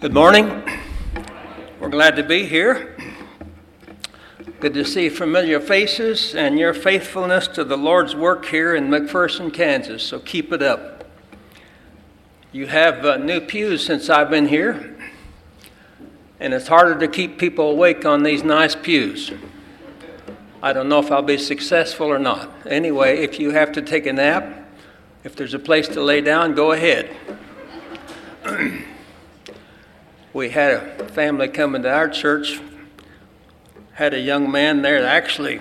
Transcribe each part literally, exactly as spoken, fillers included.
Good morning. We're glad to be here. Good to see familiar faces and your faithfulness to the Lord's work here in McPherson, Kansas, so keep it up. You have uh, new pews since I've been here, and it's harder to keep people awake on these nice pews. I don't know if I'll be successful or not. Anyway, if you have to take a nap, if there's a place to lay down, go ahead. We had a family come into our church, had a young man there, actually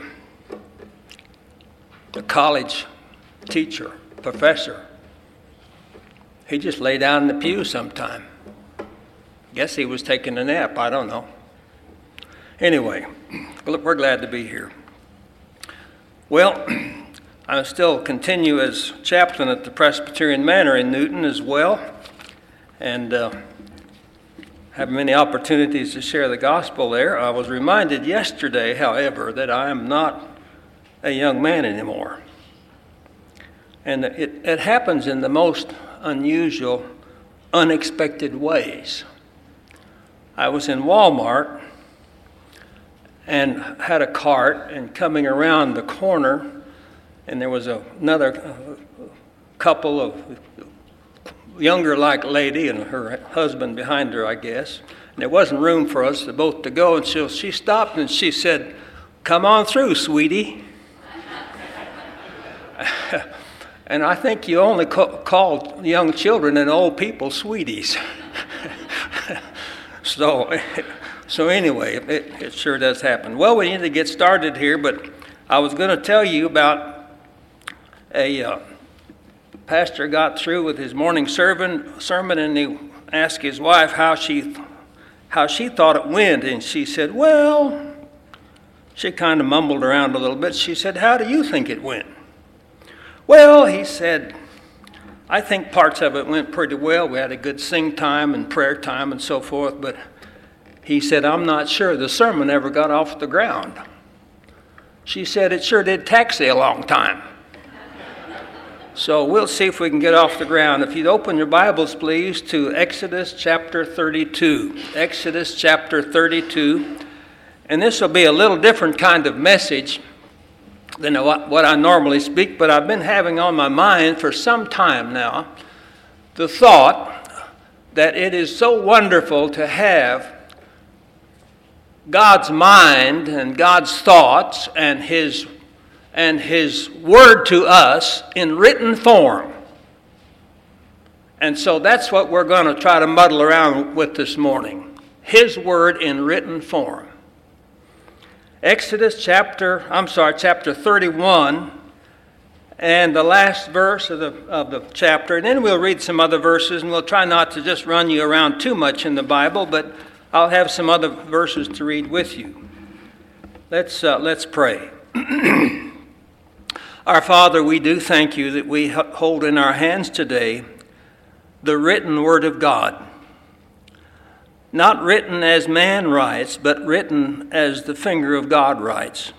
a college teacher, professor. He just lay down in the pew sometime. Guess he was taking a nap, I don't know. Anyway, we're glad to be here. Well, I still continue as chaplain at the Presbyterian Manor in Newton as well, and uh, have many opportunities to share the gospel there. I was reminded yesterday, however, that I am not a young man anymore. And it, it happens in the most unusual, unexpected ways. I was in Walmart and had a cart, and coming around the corner, and there was a, another couple of younger like lady and her husband behind her, I guess. And there wasn't room for us to both to go. And so she stopped and she said, "Come on through, sweetie." And I think you only ca- call young children and old people sweeties. so, so anyway, it, it sure does happen. Well, we need to get started here, but I was going to tell you about a uh, pastor got through with his morning sermon, sermon, and he asked his wife how she, how she thought it went, and she said, "Well," she kind of mumbled around a little bit. She said, "How do you think it went?" "Well," he said, "I think parts of it went pretty well. We had a good sing time and prayer time and so forth, but," he said, "I'm not sure the sermon ever got off the ground." She said, "It sure did taxi a long time." So we'll see if we can get off the ground. If you'd open your Bibles, please, to Exodus chapter thirty-two. Exodus chapter thirty-two. And this will be a little different kind of message than what I normally speak, but I've been having on my mind for some time now the thought that it is so wonderful to have God's mind and God's thoughts and His and His word to us in written form. And so that's what we're going to try to muddle around with this morning. His word in written form. Exodus chapter, I'm sorry, chapter thirty-one, and the last verse of the, of the chapter. And then we'll read some other verses, and we'll try not to just run you around too much in the Bible, but I'll have some other verses to read with you. Let's, uh, let's pray. Our Father, we do thank you that we hold in our hands today the written word of God. Not written as man writes, but written as the finger of God writes.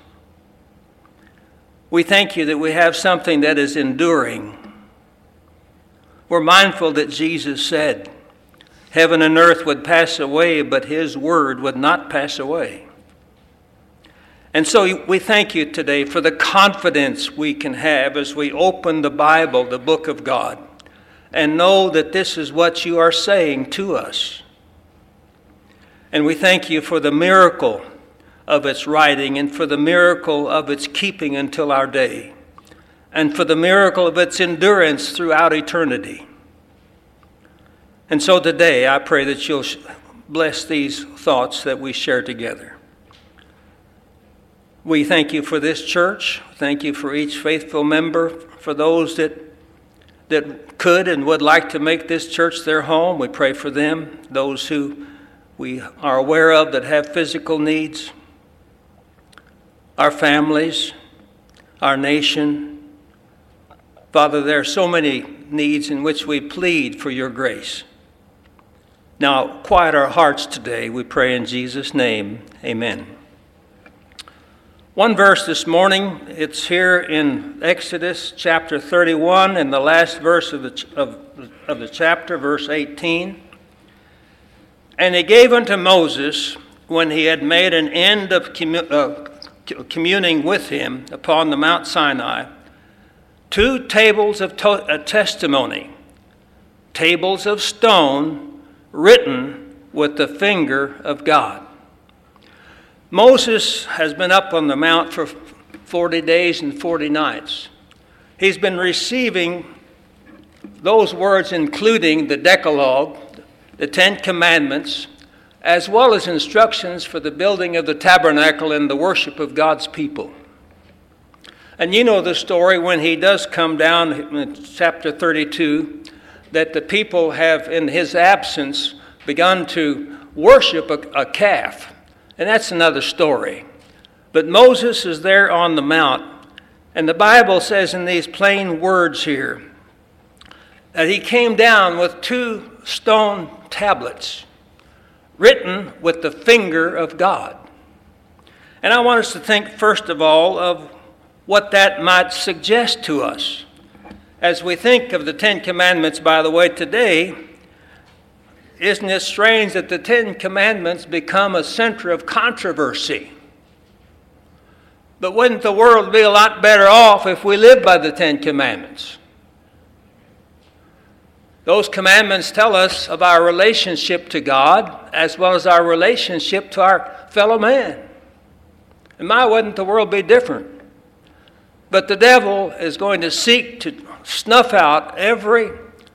We thank you that we have something that is enduring. We're mindful that Jesus said, "Heaven and earth would pass away, but His word would not pass away." And so we thank you today for the confidence we can have as we open the Bible, the book of God, and know that this is what you are saying to us. And we thank you for the miracle of its writing and for the miracle of its keeping until our day, and for the miracle of its endurance throughout eternity. And so today I pray that you'll bless these thoughts that we share together. We thank you for this church. Thank you for each faithful member, for those that that could and would like to make this church their home. We pray for them, those who we are aware of that have physical needs, our families, our nation. Father, there are so many needs in which we plead for your grace. Now, quiet our hearts today, we pray in Jesus' name. Amen. One verse this morning, it's here in Exodus chapter thirty-one, and the last verse of the, of, of the chapter, verse eighteen. And he gave unto Moses, when he had made an end of commu- uh, communing with him upon the Mount Sinai, two tables of to- uh, testimony, tables of stone written with the finger of God. Moses has been up on the mount for forty days and forty nights. He's been receiving those words, including the Decalogue, the Ten Commandments, as well as instructions for the building of the tabernacle and the worship of God's people. And you know the story when he does come down in chapter thirty-two, that the people have, in his absence, begun to worship a, a calf. And that's another story. But Moses is there on the mount, and the Bible says in these plain words here that he came down with two stone tablets written with the finger of God. And I want us to think first of all of what that might suggest to us. As we think of the Ten Commandments, by the way, today, isn't it strange that the Ten Commandments become a center of controversy? But wouldn't the world be a lot better off if we lived by the Ten Commandments? Those commandments tell us of our relationship to God as well as our relationship to our fellow man. And my, wouldn't the world be different? But the devil is going to seek to snuff out every,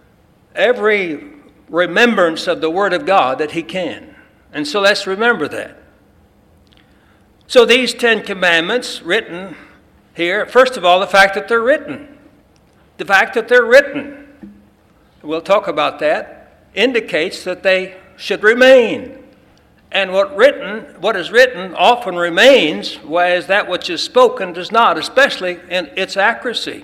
every remembrance of the Word of God that he can. And so let's remember that. So these Ten Commandments written here, first of all, the fact that they're written. The fact that they're written, we'll talk about that, indicates that they should remain. And what written, what is written often remains, whereas that which is spoken does not, especially in its accuracy.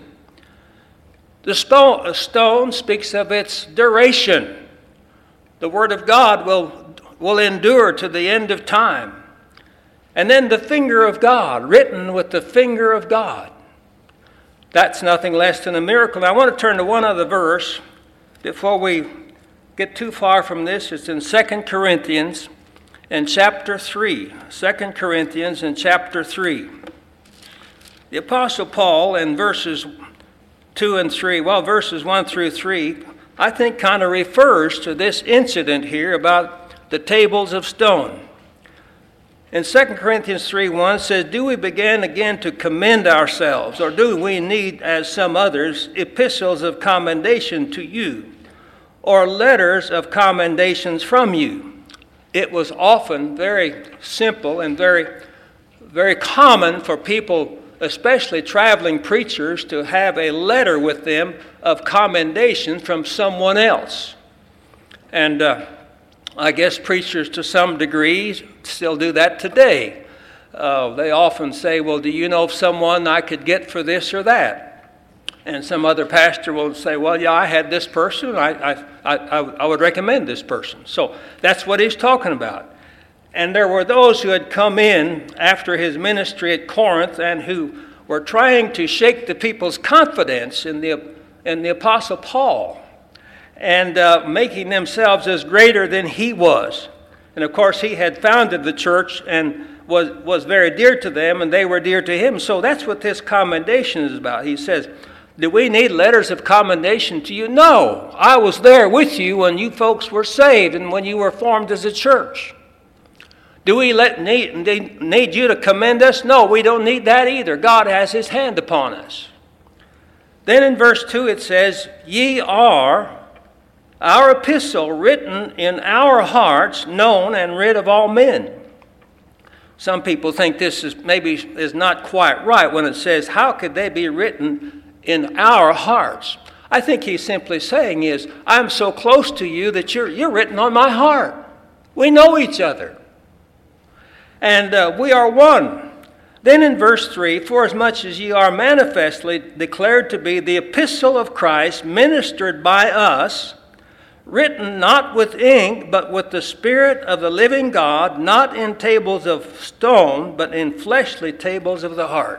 The stone, stone speaks of its duration. The Word of God will, will endure to the end of time. And then the finger of God, written with the finger of God. That's nothing less than a miracle. Now, I want to turn to one other verse before we get too far from this. It's in Second Corinthians in chapter three. Second Corinthians in chapter three. The Apostle Paul in verses two and three, well, verses one through three, I think kind of refers to this incident here about the tables of stone. In Second Corinthians three one says, do we begin again to commend ourselves, or do we need, as some others, epistles of commendation to you, or letters of commendations from you? It was often very simple and very, very common for people, especially traveling preachers, to have a letter with them of commendation from someone else. And uh, I guess preachers to some degree still do that today. Uh, they often say, well, do you know of someone I could get for this or that? And some other pastor will say, well, yeah, I had this person. I, I, I, I would recommend this person. So that's what he's talking about. And there were those who had come in after his ministry at Corinth and who were trying to shake the people's confidence in the, in the Apostle Paul, and uh, making themselves as greater than he was. And of course, he had founded the church and was, was very dear to them, and they were dear to him. So that's what this commendation is about. He says, do we need letters of commendation to you? No, I was there with you when you folks were saved and when you were formed as a church. Do we let, need, need you to commend us? No, we don't need that either. God has his hand upon us. Then in verse two it says, ye are our epistle written in our hearts, known and read of all men. Some people think this is maybe is not quite right when it says, how could they be written in our hearts? I think he's simply saying is, I'm so close to you that you're, you're written on my heart. We know each other. And uh, we are one. Then in verse three, forasmuch as ye are manifestly declared to be the epistle of Christ, ministered by us, written not with ink, but with the Spirit of the living God, not in tables of stone, but in fleshly tables of the heart.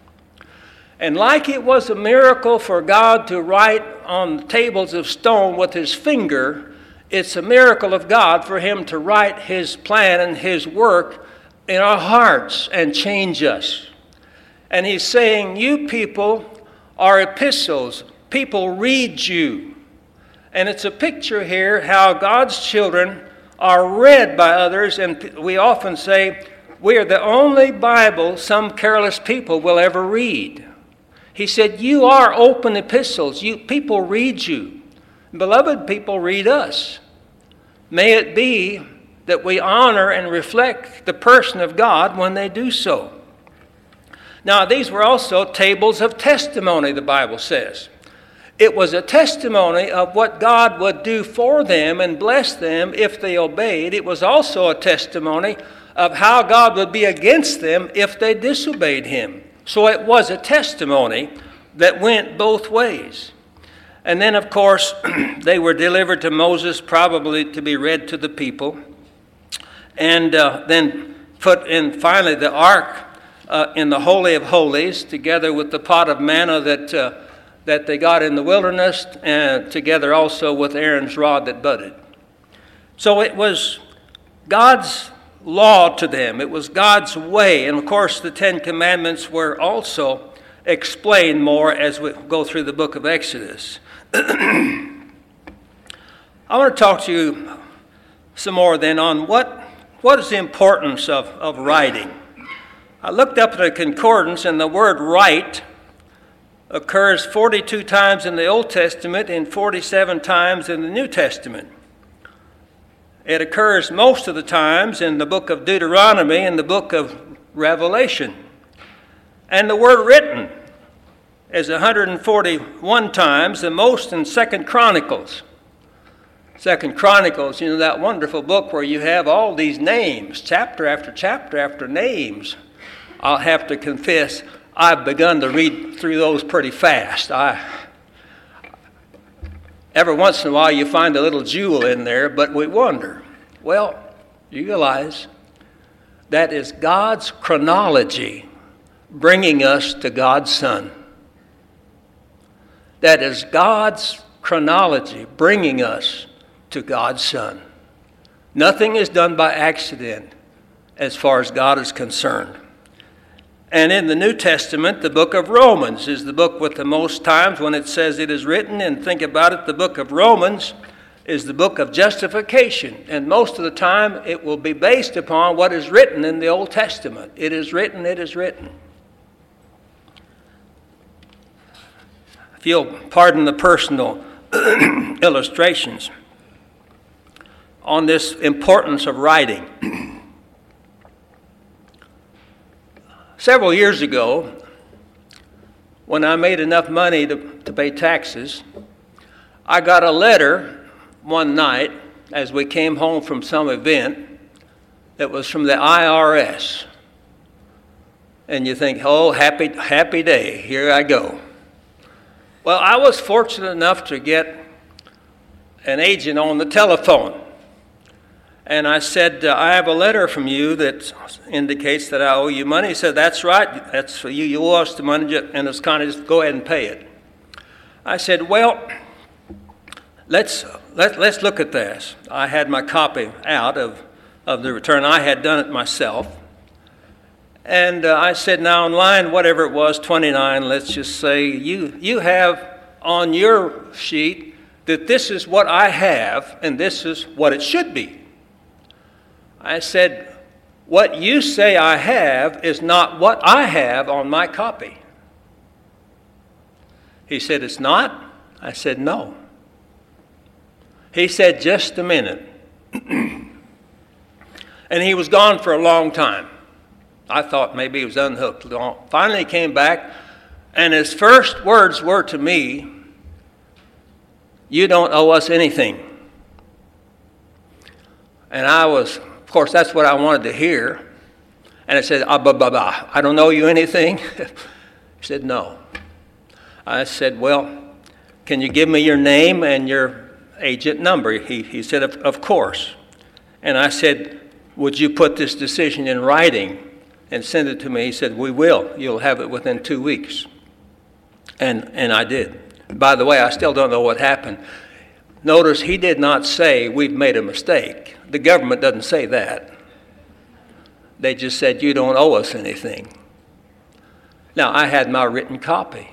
And like it was a miracle for God to write on tables of stone with his finger, It's a miracle of God for him to write his plan and his work in our hearts and change us. And he's saying, you people are epistles. People read you. And it's a picture here how God's children are read by others. And we often say, we are the only Bible some careless people will ever read. He said, you are open epistles. You people read you. Beloved, people read us. May it be that we honor and reflect the person of God when they do so. Now, these were also tables of testimony, the Bible says. It was a testimony of what God would do for them and bless them if they obeyed. It was also a testimony of how God would be against them if they disobeyed him. So it was a testimony that went both ways. And then, of course, they were delivered to Moses, probably to be read to the people. And uh, then put in, finally, the ark uh, in the Holy of Holies, together with the pot of manna that, uh, that they got in the wilderness, and together also with Aaron's rod that budded. So it was God's law to them. It was God's way. And, of course, the Ten Commandments were also explained more as we go through the book of Exodus. I want to talk to you some more then on what, what is the importance of, of writing. I looked up at a concordance, and the word write occurs forty-two times in the Old Testament and forty-seven times in the New Testament. It occurs most of the times in the book of Deuteronomy and the book of Revelation. And the word written is one hundred forty-one times, the most in Second Chronicles. Second Chronicles, you know, that wonderful book where you have all these names, chapter after chapter after names. I'll have to confess, I've begun to read through those pretty fast. I, every once in a while you find a little jewel in there, but we wonder. Well, you realize that is God's chronology bringing us to God's Son. That is God's chronology bringing us to God's Son. Nothing is done by accident as far as God is concerned. And in the New Testament, the book of Romans is the book with the most times when it says it is written. And think about it, the book of Romans is the book of justification. And most of the time, it will be based upon what is written in the Old Testament. It is written, it is written. If you'll pardon the personal illustrations on this importance of writing. Several years ago, when I made enough money to, to pay taxes, I got a letter one night as we came home from some event that was from the I R S. And you think, oh, happy, happy day, here I go. Well, I was fortunate enough to get an agent on the telephone. And I said, uh, I have a letter from you that indicates that I owe you money. He said, that's right. That's for you. You owe us the money, and it's kind of just go ahead and pay it. I said, well, let's let, let's look at this. I had my copy out of, of the return. I had done it myself. And uh, I said, now on line, whatever it was, twenty-nine, let's just say, you, you have on your sheet that this is what I have, and this is what it should be. I said, what you say I have is not what I have on my copy. He said, it's not? I said, no. He said, just a minute. And he was gone for a long time. I thought maybe he was unhooked. Finally he came back, and his first words were to me, you don't owe us anything. And I was, of course, that's what I wanted to hear. And I said, ah, bah, bah, bah. I don't owe you anything? He said, no. I said, well, can you give me your name and your agent number? He, he said, of, of course. And I said, would you put this decision in writing and send it to me? He said, we will. You'll have it within two weeks. And, and I did. By the way, I still don't know what happened. Notice he did not say, we've made a mistake. The government doesn't say that. They just said, you don't owe us anything. Now, I had my written copy.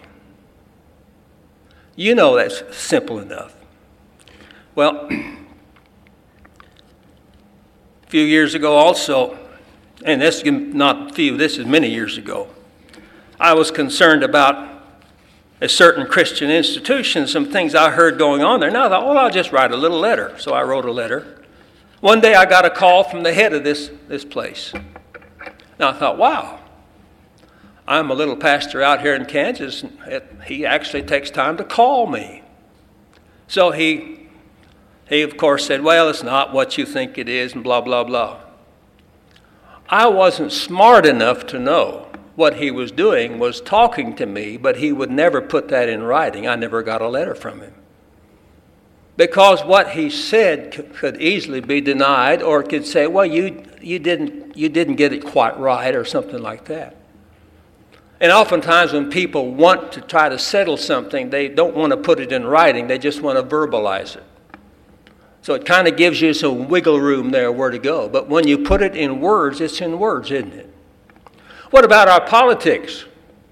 You know that's simple enough. Well, a few years ago also, and this is not few, this is many years ago, I was concerned about a certain Christian institution, some things I heard going on there. Now I thought, well, I'll just write a little letter. So I wrote a letter. One day I got a call from the head of this, this place. Now I thought, wow, I'm a little pastor out here in Kansas. And it, he actually takes time to call me. So he, he, of course, said, well, it's not what you think it is, and blah, blah, blah. I wasn't smart enough to know what he was doing was talking to me, but he would never put that in writing. I never got a letter from him. Because what he said c- could easily be denied, or could say, well, you, you, didn't, you didn't get it quite right, or something like that. And oftentimes when people want to try to settle something, they don't want to put it in writing, they just want to verbalize it. So it kind of gives you some wiggle room there where to go. But when you put it in words, it's in words, isn't it? What about our politics?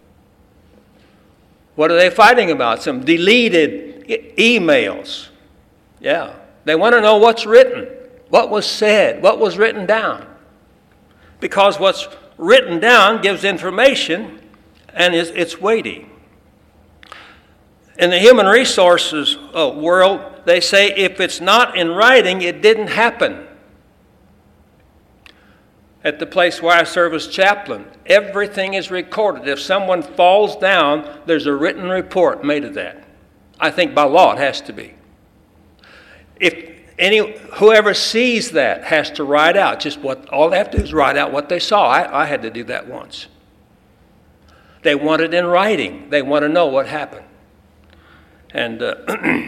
What are they fighting about? Some deleted e- emails. Yeah. They want to know what's written, what was said, what was written down. Because what's written down gives information and is, it's weighty. In the human resources uh, world, they say if it's not in writing, it didn't happen. At the place where I serve as chaplain, everything is recorded. If someone falls down, there's a written report made of that. I think by law it has to be. If any whoever sees that has to write out just what, all they have to do is write out what they saw. I, I had to do that once. They want it in writing. They want to know what happened. And uh,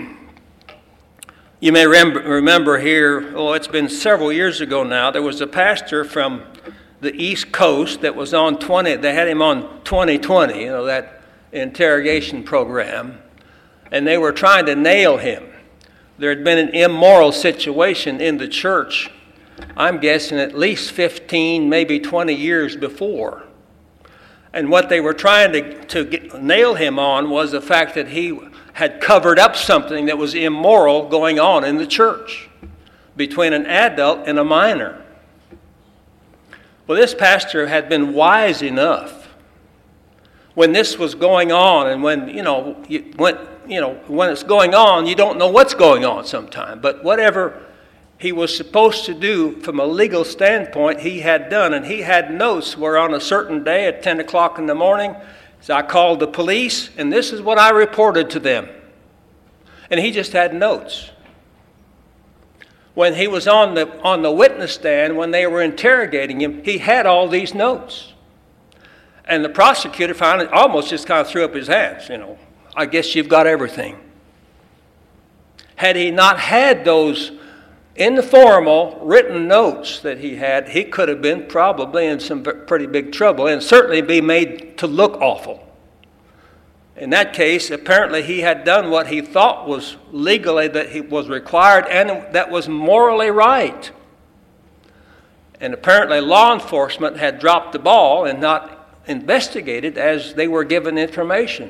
you may rem- remember here, oh, it's been several years ago now, there was a pastor from the East Coast that was on twenty, they had him on twenty twenty, you know, that interrogation program, and they were trying to nail him. There had been an immoral situation in the church, I'm guessing at least fifteen, maybe twenty years before. And what they were trying to, to get, nail him on was the fact that he had covered up something that was immoral going on in the church between an adult and a minor. Well, this pastor had been wise enough when this was going on, and when, you know, you, when, you know, when it's going on, you don't know what's going on sometimes. But whatever he was supposed to do from a legal standpoint, he had done. And he had notes where on a certain day at ten o'clock in the morning, so I called the police, and this is what I reported to them. And he just had notes. When he was on the, on the witness stand, when they were interrogating him, he had all these notes. And the prosecutor finally almost just kind of threw up his hands, you know, I guess you've got everything. Had he not had those informal written notes that he had, he could have been probably in some pretty big trouble and certainly be made to look awful. In that case, apparently he had done what he thought was legally that he was required and that was morally right. And apparently law enforcement had dropped the ball and not investigated as they were given information.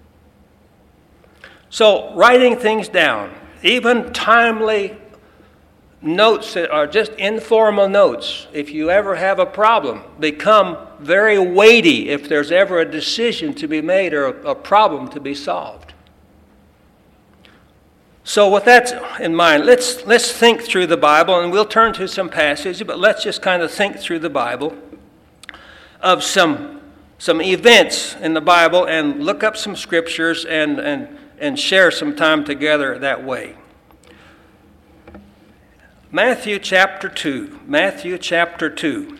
So writing things down, even timely notes that are just informal notes, if you ever have a problem, become very weighty if there's ever a decision to be made or a, a problem to be solved. So with that in mind, let's let's think through the Bible, and we'll turn to some passages, but let's just kind of think through the Bible of some some events in the Bible and look up some scriptures and and, and share some time together that way. Matthew chapter two. Matthew chapter two.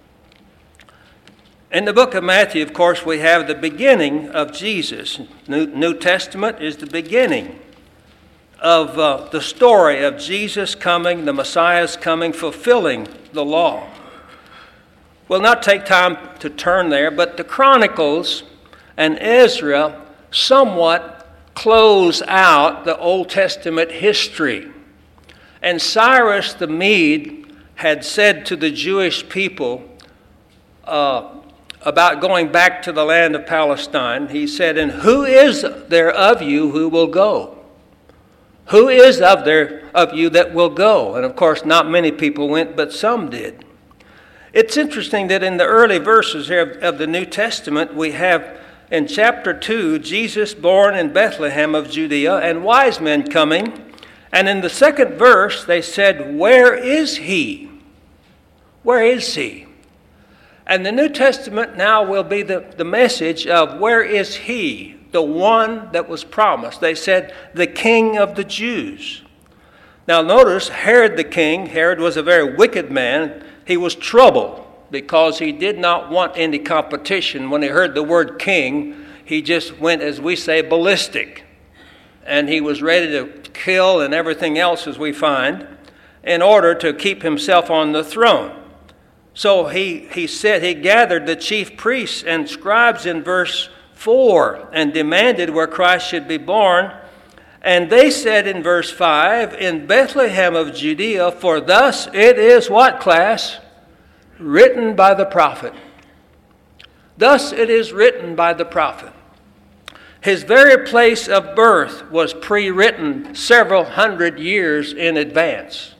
In the book of Matthew, of course, we have the beginning of Jesus. New, New Testament is the beginning of uh, the story of Jesus coming, the Messiah's coming, fulfilling the law. We'll not take time to turn there, but the Chronicles and Ezra somewhat close out the Old Testament history. And Cyrus the Mede had said to the Jewish people uh, about going back to the land of Palestine, he said, "And who is there of you who will go? Who is of there of you that will go?" And of course, not many people went, but some did. It's interesting that in the early verses here of, of the New Testament, we have in chapter two, Jesus born in Bethlehem of Judea, and wise men coming. And in the second verse, they said, "Where is he? Where is he?" And the New Testament now will be the, the message of where is he, the one that was promised. They said, the King of the Jews. Now notice, Herod the king, Herod was a very wicked man. He was troubled because he did not want any competition. When he heard the word king, he just went, as we say, ballistic. And he was ready to kill and everything else, as we find, in order to keep himself on the throne. So he, he said he gathered the chief priests and scribes in verse four and demanded where Christ should be born. And they said in verse five, "In Bethlehem of Judea, for thus it is," what class? "Written by the prophet." Thus it is written by the prophet. His very place of birth was pre-written several hundred years in advance.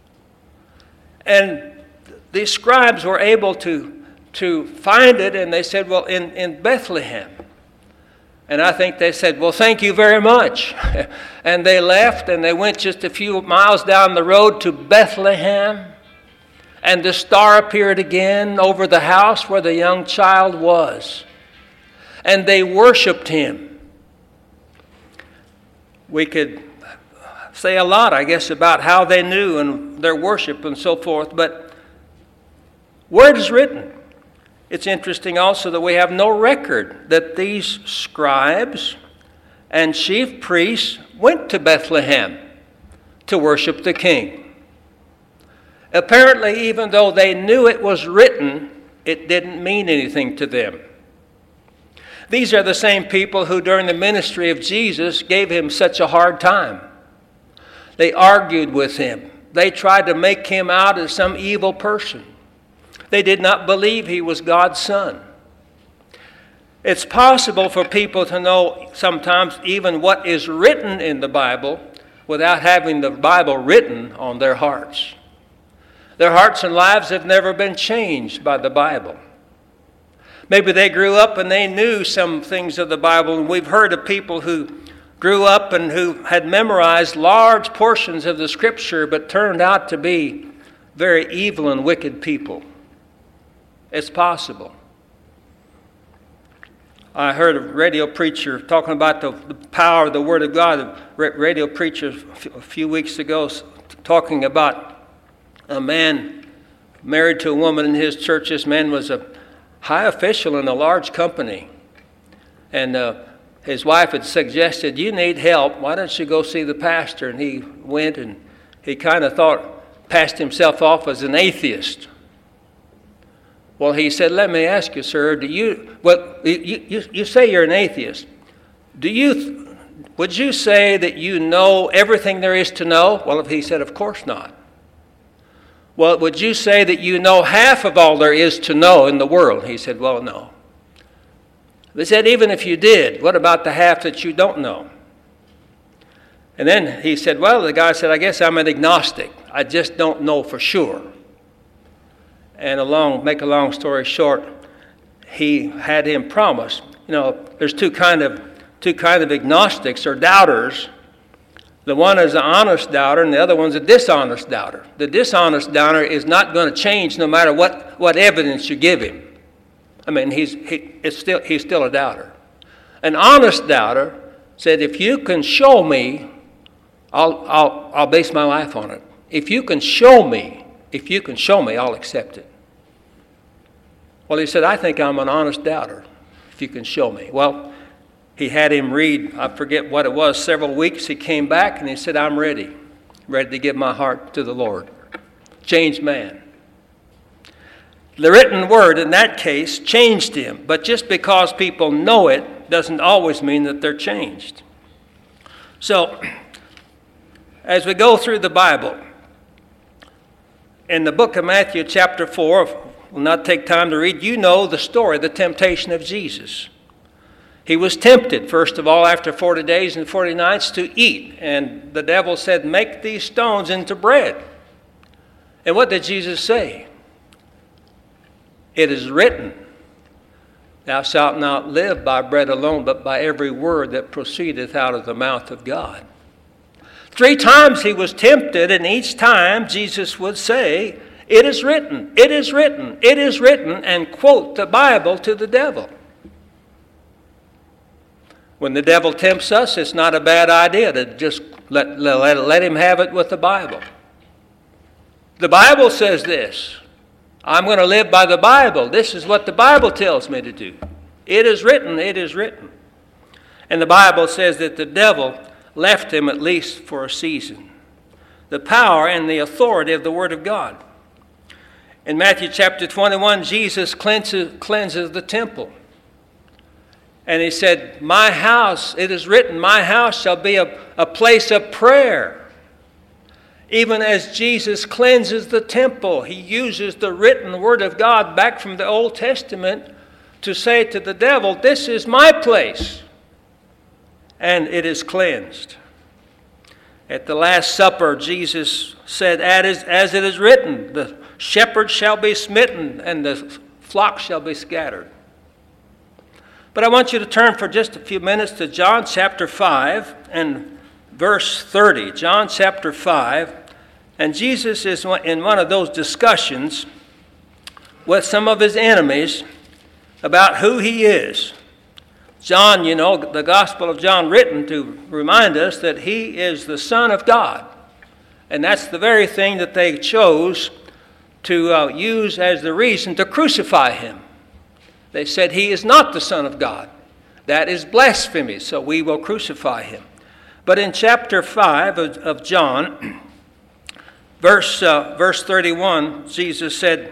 And these scribes were able to, to find it, and they said, well, in, in Bethlehem. And I think they said, well, thank you very much. And they left, and they went just a few miles down the road to Bethlehem. And the star appeared again over the house where the young child was. And they worshiped him. We could say a lot, I guess, about how they knew and their worship and so forth, but where it is written, it's interesting also that we have no record that these scribes and chief priests went to Bethlehem to worship the king. Apparently, even though they knew it was written, it didn't mean anything to them. These are the same people who, during the ministry of Jesus, gave him such a hard time. They argued with him. They tried to make him out as some evil person. They did not believe he was God's son. It's possible for people to know sometimes even what is written in the Bible without having the Bible written on their hearts. Their hearts and lives have never been changed by the Bible. Maybe they grew up and they knew some things of the Bible, and we've heard of people who grew up and who had memorized large portions of the Scripture but turned out to be very evil and wicked people. It's possible. I heard a radio preacher talking about the, the power of the Word of God. A radio preacher a few weeks ago talking about a man married to a woman in his church. This man was a high official in a large company. And uh, his wife had suggested, you need help. Why don't you go see the pastor? And he went, and he kind of thought, passed himself off as an atheist. Well, he said, let me ask you, sir, do you, well, you, you, you say you're an atheist. Do you, would you say that you know everything there is to know? Well, he said, of course not. Well, would you say that you know half of all there is to know in the world? He said, well, no. They said, even if you did, what about the half that you don't know? And then he said, well, the guy said, I guess I'm an agnostic. I just don't know for sure. And a long, make a long story short, he had him promise. You know, there's two kind of two kind of agnostics or doubters. The one is an honest doubter, and the other one's a dishonest doubter. The dishonest doubter is not going to change no matter what, what evidence you give him. I mean, he's he, it's still he's still a doubter. An honest doubter said, if you can show me, I'll I'll I'll base my life on it. If you can show me. If you can show me, I'll accept it. Well, he said, I think I'm an honest doubter, if you can show me. Well, he had him read, I forget what it was, several weeks. He came back and he said, I'm ready, ready to give my heart to the Lord. Changed man. The written word in that case changed him, but just because people know it doesn't always mean that they're changed. So, as we go through the Bible, in the book of Matthew chapter four, we'll not take time to read, you know the story, the temptation of Jesus. He was tempted, first of all, after forty days and forty nights to eat. And the devil said, make these stones into bread. And what did Jesus say? It is written, thou shalt not live by bread alone, but by every word that proceedeth out of the mouth of God. Three times he was tempted, and each time Jesus would say, it is written, it is written, it is written, and quote the Bible to the devil. When the devil tempts us, it's not a bad idea to just let, let, let him have it with the Bible. The Bible says this. I'm going to live by the Bible. This is what the Bible tells me to do. It is written, it is written. And the Bible says that the devil left him at least for a season. The power and the authority of the Word of God. In Matthew chapter twenty-one, Jesus cleanses, cleanses the temple. And he said, my house, it is written, my house shall be a, a place of prayer. Even as Jesus cleanses the temple, he uses the written Word of God back from the Old Testament to say to the devil, this is my place. And it is cleansed. At the Last Supper, Jesus said, as it is written, the shepherd shall be smitten and the flock shall be scattered. But I want you to turn for just a few minutes to John chapter five and verse thirty. John chapter five. And Jesus is in one of those discussions with some of his enemies about who he is. John, you know, the Gospel of John written to remind us that he is the Son of God. And that's the very thing that they chose to uh, use as the reason to crucify him. They said he is not the Son of God. That is blasphemy, so we will crucify him. But in chapter five of, of John, verse, uh, verse thirty-one, Jesus said,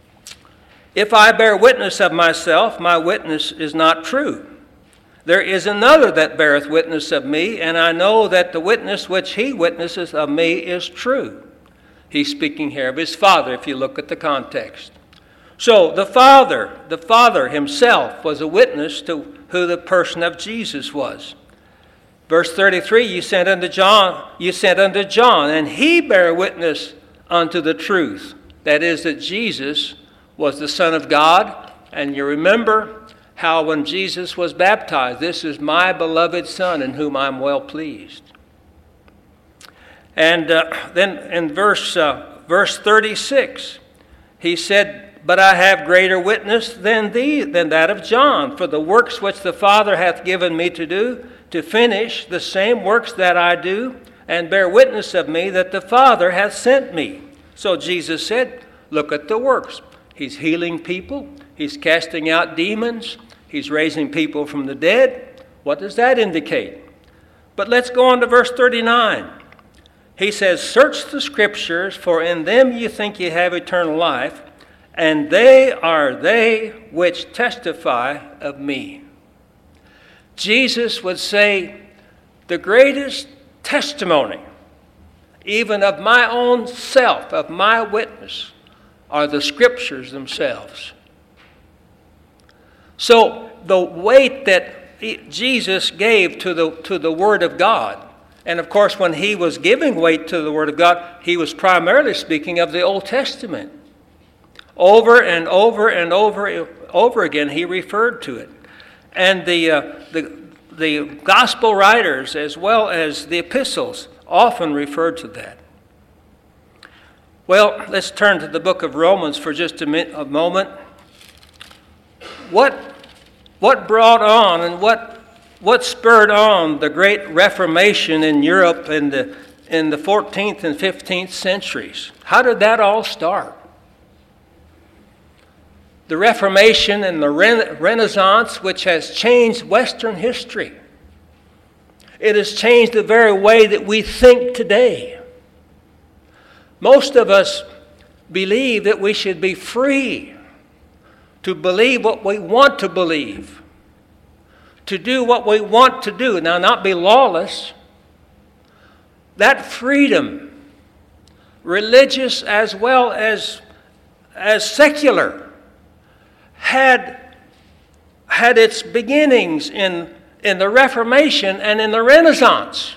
if I bear witness of myself, my witness is not true. There is another that beareth witness of me, and I know that the witness which he witnesses of me is true. He's speaking here of his Father, if you look at the context. So the Father, the Father himself was a witness to who the person of Jesus was. Verse thirty-three, you sent unto John, you sent unto John, and he bare witness unto the truth. That is, that Jesus was the Son of God. And you remember how when Jesus was baptized, this is my beloved Son in whom I'm well pleased. And uh, then in verse, uh, verse thirty-six, he said, but I have greater witness than thee, than that of John, for the works which the Father hath given me to do, to finish the same works that I do, and bear witness of me that the Father hath sent me. So Jesus said, look at the works. He's healing people. He's casting out demons. He's raising people from the dead. What does that indicate? But let's go on to verse thirty-nine. He says, search the Scriptures, for in them you think you have eternal life, and they are they which testify of me. Jesus would say, the greatest testimony, even of my own self, of my witness, are the Scriptures themselves. So the weight that Jesus gave to the, to the Word of God, and of course when he was giving weight to the Word of God, he was primarily speaking of the Old Testament. Over and over and over over again, he referred to it. And the, uh, the, the gospel writers, as well as the epistles, often referred to that. Well, let's turn to the book of Romans for just a, mi- a moment. What, what brought on and what, what spurred on the great Reformation in Europe in the, in the fourteenth and fifteenth centuries? How did that all start? The Reformation and the Renaissance, which has changed Western history. It has changed the very way that we think today. Most of us believe that we should be free to believe what we want to believe, to do what we want to do. Now, not be lawless, that freedom, religious as well as, as secular, had, had its beginnings in, in the Reformation and in the Renaissance.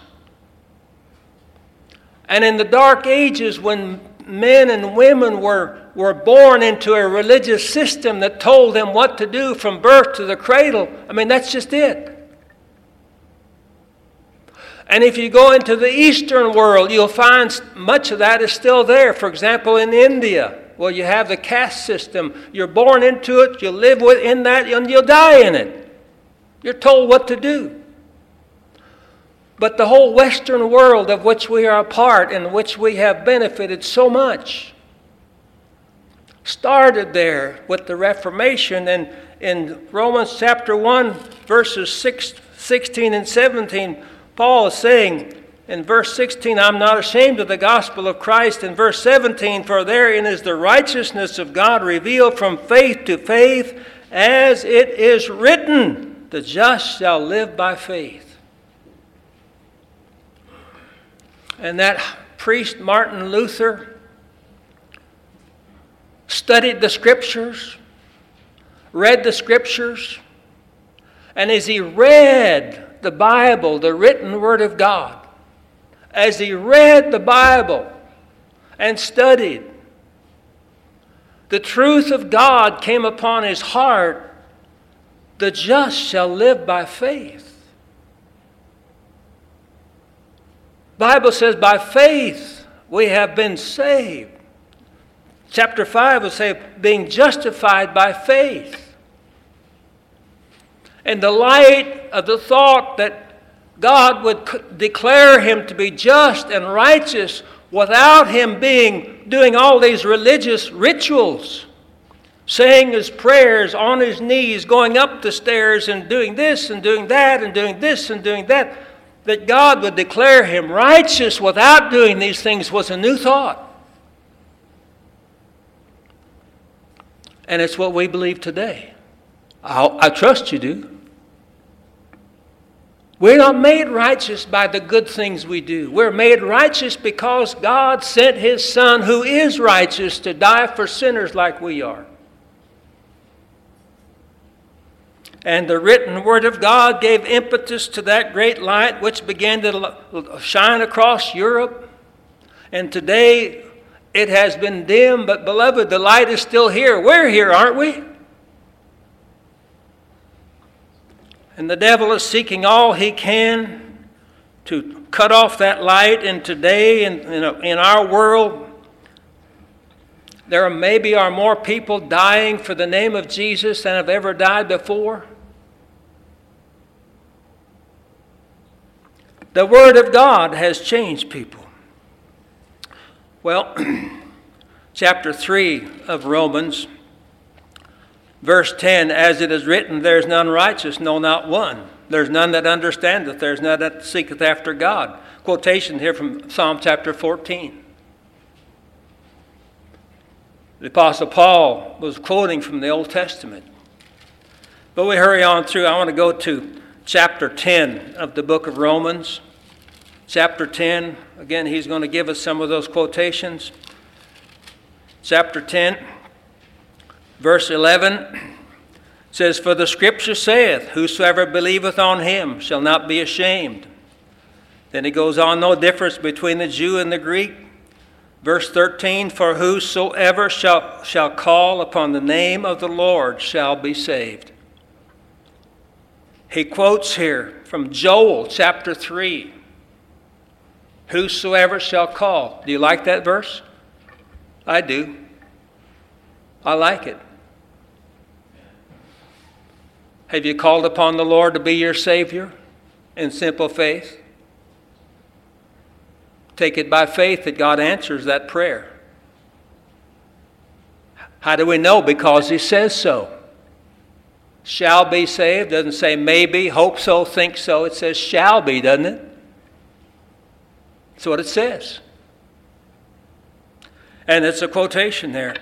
And in the Dark Ages, when men and women were, were born into a religious system that told them what to do from birth to the cradle, I mean, that's just it. And if you go into the Eastern world, you'll find much of that is still there. For example, in India, well, you have the caste system. You're born into it, you live within that, and you'll die in it. You're told what to do. But the whole Western world of which we are a part and which we have benefited so much started there with the Reformation. And in Romans chapter one, verses six, sixteen and seventeen, Paul is saying in verse sixteen, I'm not ashamed of the gospel of Christ. In verse seventeen, for therein is the righteousness of God revealed from faith to faith, as it is written, the just shall live by faith. And that priest, Martin Luther, studied the Scriptures, read the Scriptures, and as he read the Bible, the written Word of God, as he read the Bible and studied, the truth of God came upon his heart. The just shall live by faith. The Bible says by faith we have been saved. Chapter five will say being justified by faith. And the light of the thought that God would declare him to be just and righteous without him being doing all these religious rituals, saying his prayers on his knees, going up the stairs and doing this and doing that and doing this and doing that, that God would declare him righteous without doing these things was a new thought. And it's what we believe today. I, I trust you do. We're not made righteous by the good things we do. We're made righteous because God sent his Son, who is righteous, to die for sinners like we are. And the written Word of God gave impetus to that great light which began to shine across Europe. And today it has been dim, but beloved, the light is still here. We're here, aren't we? And the devil is seeking all he can to cut off that light. And today in, in, in our world, there maybe are more people dying for the name of Jesus than have ever died before. The Word of God has changed people. Well, chapter three of Romans, verse ten, as it is written, there is none righteous, no, not one. There's none that understandeth, there's none that seeketh after God. Quotation here from Psalm chapter fourteen. The Apostle Paul was quoting from the Old Testament. But we hurry on through. I want to go to chapter ten of the book of Romans. Chapter ten, again, he's going to give us some of those quotations. Chapter ten, verse eleven says, for the Scripture saith, whosoever believeth on him shall not be ashamed. Then he goes on, no difference between the Jew and the Greek. Verse thirteen, for whosoever shall, shall call upon the name of the Lord shall be saved. He quotes here from Joel chapter three. Whosoever shall call. Do you like that verse? I do. I like it. Have you called upon the Lord to be your Savior in simple faith? Take it by faith that God answers that prayer. How do we know? Because he says so. Shall be saved. Doesn't say maybe, hope so, think so. It says shall be, doesn't it? That's what it says. And it's a quotation there.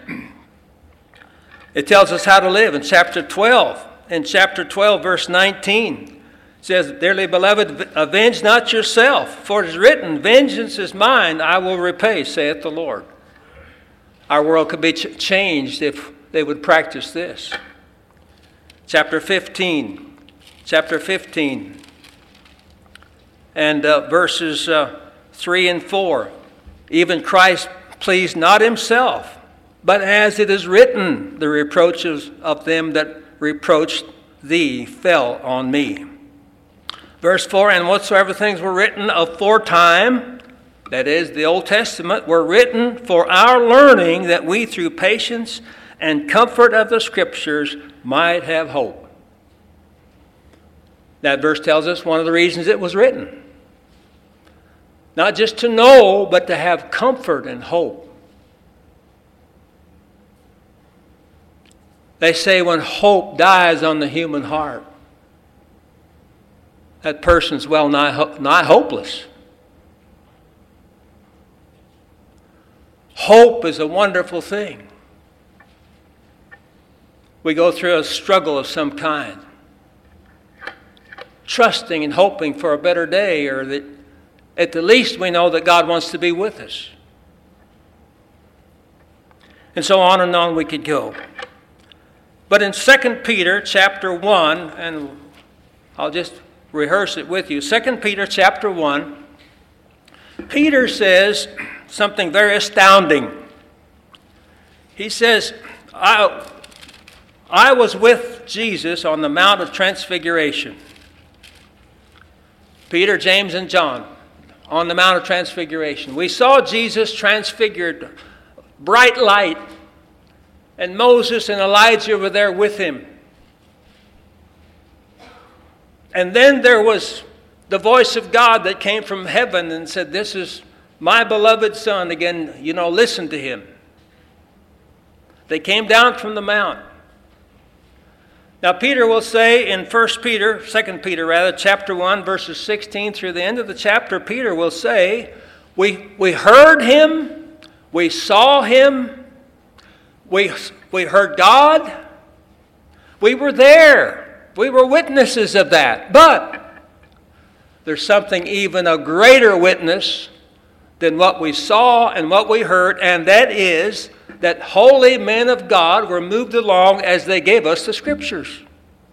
It tells us how to live in chapter twelve. In chapter twelve, verse nineteen, says, "Dearly beloved, avenge not yourself, for it is written, vengeance is mine, I will repay, saith the Lord." Our world could be ch- changed if they would practice this. Chapter fifteen, chapter fifteen, and uh, verses uh, three and four. "Even Christ pleased not himself, but as it is written, the reproaches of them that reproached thee fell on me." Verse four, "And whatsoever things were written aforetime," that is, the Old Testament, "were written for our learning, that we through patience and comfort of the Scriptures might have hope." That verse tells us one of the reasons it was written. Not just to know, but to have comfort and hope. They say when hope dies on the human heart, that person's well nigh, nigh hopeless. Hope is a wonderful thing. We go through a struggle of some kind, trusting and hoping for a better day, or that at the least we know that God wants to be with us. And so on and on we could go. But in Second Peter chapter one, and I'll just rehearse it with you. Second Peter chapter one, Peter says something very astounding. He says, I, I was with Jesus on the Mount of Transfiguration. Peter, James, and John on the Mount of Transfiguration. We saw Jesus transfigured, bright light, and Moses and Elijah were there with him. And then there was the voice of God that came from heaven and said, "This is my beloved Son." Again, you know, listen to him. They came down from the mount. Now Peter will say in First Peter, Second Peter rather, chapter one, verses sixteen through the end of the chapter, Peter will say, we, we heard him, we saw him, we, we heard God, we were there, we were witnesses of that. But there's something even a greater witness than what we saw and what we heard, and that is that holy men of God were moved along as they gave us the Scriptures.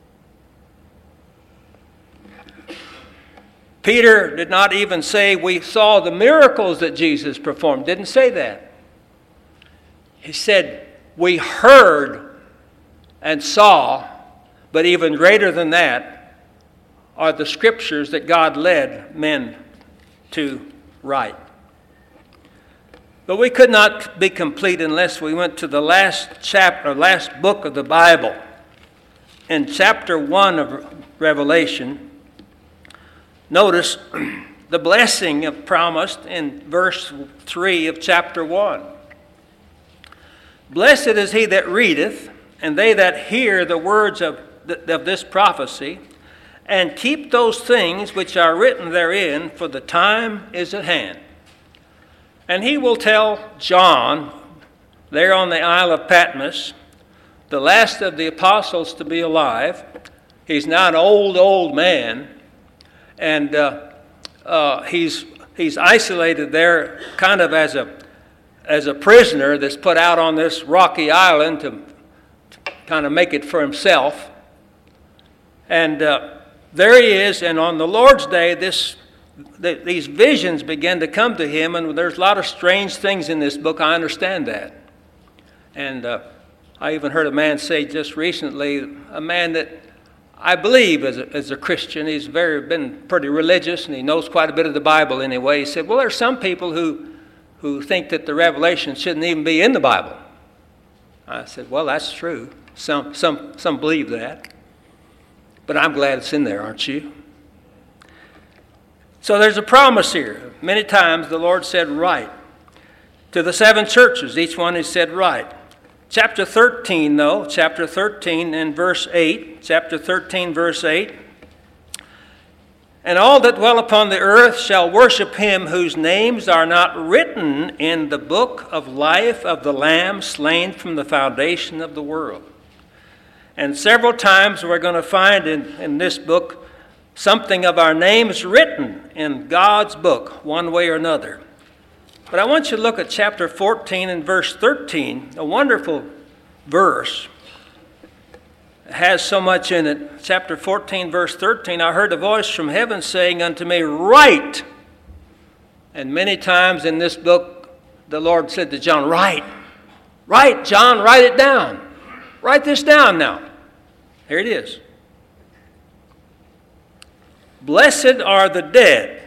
Peter did not even say we saw the miracles that Jesus performed. Didn't say that. He said we heard and saw, but even greater than that are the Scriptures that God led men to write. But we could not be complete unless we went to the last chapter, last book of the Bible. In chapter one of Revelation, notice the blessing of promised in verse three of chapter one. "Blessed is he that readeth, and they that hear the words of, th- of this prophecy, and keep those things which are written therein, for the time is at hand. And he will tell John, there on the Isle of Patmos, the last of the apostles to be alive. He's now an old, old man, and uh, uh, he's he's isolated there, kind of as a as a prisoner that's put out on this rocky island to, to kind of make it for himself. And uh, there he is, and on the Lord's day, this. The, these visions began to come to him, and there's a lot of strange things in this book. I understand that. And uh, I even heard a man say just recently, a man that I believe is a, is a Christian. He's very been pretty religious, and he knows quite a bit of the Bible anyway. He said, well, there's some people who, who think that the Revelation shouldn't even be in the Bible. I said, well, that's true. Some, some, some believe that. But I'm glad it's in there, aren't you? So there's a promise here. Many times the Lord said, "Write." To the seven churches, each one is said, "Write." Chapter thirteen, though, chapter thirteen and verse eight, chapter thirteen, verse eight. "And all that dwell upon the earth shall worship him whose names are not written in the book of life of the Lamb slain from the foundation of the world." And several times we're going to find in, in this book something of our names written in God's book, one way or another. But I want you to look at chapter fourteen and verse thirteen, a wonderful verse. It has so much in it. Chapter fourteen, verse thirteen, I heard a voice from heaven saying unto me, write. And many times in this book, the Lord said to John, write. Write, John, write it down. Write this down now. Here it is. Blessed are the dead.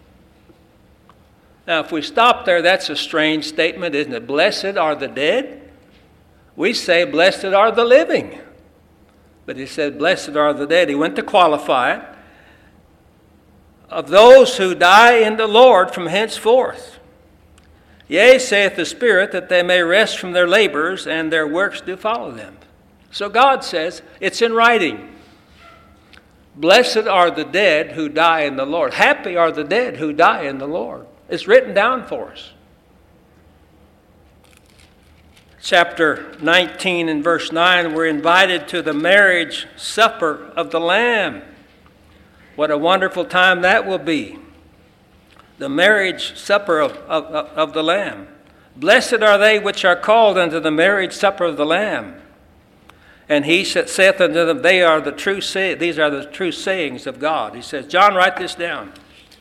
Now, if we stop there, that's a strange statement, isn't it? Blessed are the dead. We say, blessed are the living. But he said, blessed are the dead. He went to qualify it. Of those who die in the Lord from henceforth. Yea, saith the Spirit, that they may rest from their labors, and their works do follow them. So God says, it's in writing. Blessed are the dead who die in the Lord. Happy are the dead who die in the Lord. It's written down for us. Chapter nineteen and verse nine, we're invited to the marriage supper of the Lamb. What a wonderful time that will be. The marriage supper of, of, of the Lamb. Blessed are they which are called unto the marriage supper of the Lamb. And he saith unto them, they are the true say, these are the true sayings of God. He says, John, write this down.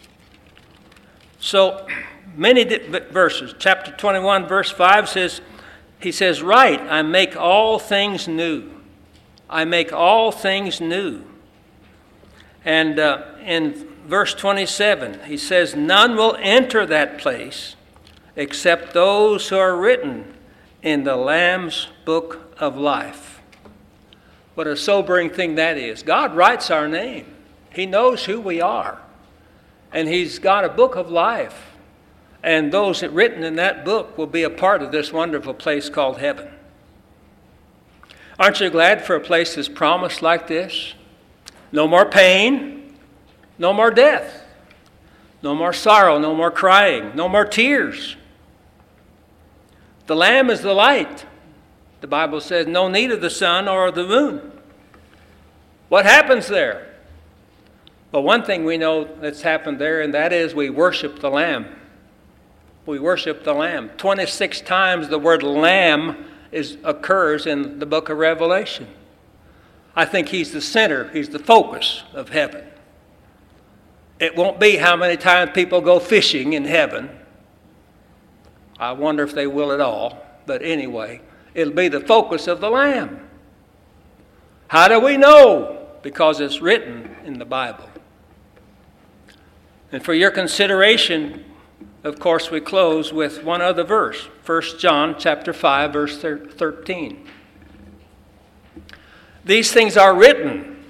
So many verses. Chapter twenty-one, verse five says, he says, write, I make all things new. I make all things new. And uh, in verse twenty-seven, he says, none will enter that place except those who are written in the Lamb's book of life. What a sobering thing that is. God writes our name. He knows who we are. And he's got a book of life. And those that written in that book will be a part of this wonderful place called heaven. Aren't you glad for a place that's promised like this? No more pain, no more death, no more sorrow, no more crying, no more tears. The Lamb is the light. The Bible says, no need of the sun or of the moon. What happens there? Well, one thing we know that's happened there, and that is we worship the Lamb. We worship the Lamb. twenty-six times the word Lamb is, occurs in the book of Revelation. I think he's the center, he's the focus of heaven. It won't be how many times people go fishing in heaven. I wonder if they will at all. But anyway, it'll be the focus of the Lamb. How do we know? Because it's written in the Bible. And for your consideration, of course, we close with one other verse. First John chapter five, verse thirteen. These things are written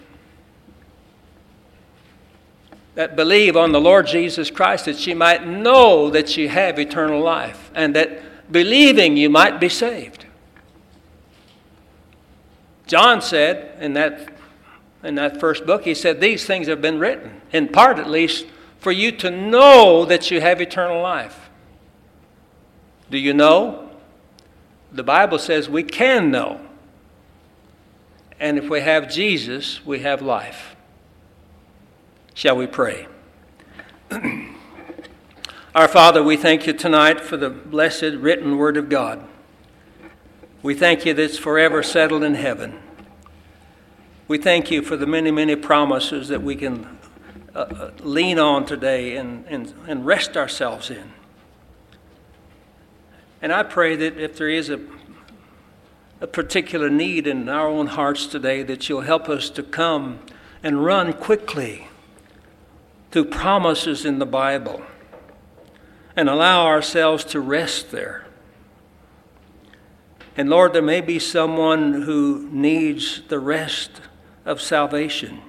that believe on the Lord Jesus Christ, that ye might know that ye have eternal life, and that believing you might be saved. John said in that, in that first book, he said, these things have been written, in part at least, for you to know that you have eternal life. Do you know? The Bible says we can know. And if we have Jesus, we have life. Shall we pray? Our Father, we thank you tonight for the blessed written word of God. We thank you that it's forever settled in heaven. We thank you for the many, many promises that we can uh, lean on today and, and, and rest ourselves in. And I pray that if there is a, a particular need in our own hearts today, that you'll help us to come and run quickly to promises in the Bible and allow ourselves to rest there. And Lord, there may be someone who needs the rest of salvation.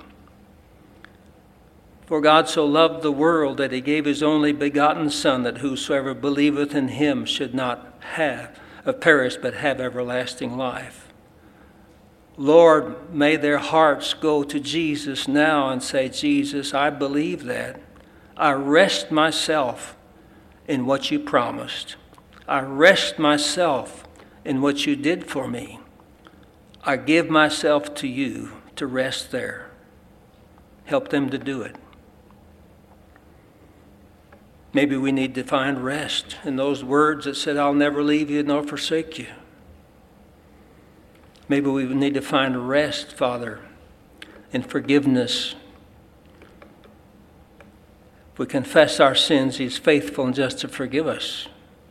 For God so loved the world that he gave his only begotten Son, that whosoever believeth in him should not have uh, perish, but have everlasting life. Lord, may their hearts go to Jesus now and say, Jesus, I believe that. I rest myself in what you promised. I rest myself in what you did for me. I give myself to you to rest there. Help them to do it. Maybe we need to find rest in those words that said, I'll never leave you nor forsake you. Maybe we need to find rest, Father, in forgiveness. If we confess our sins, He's faithful and just to forgive us.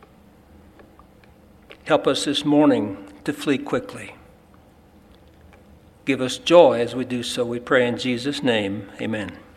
Help us this morning to flee quickly. Give us joy as we do so. We pray in Jesus' name. Amen.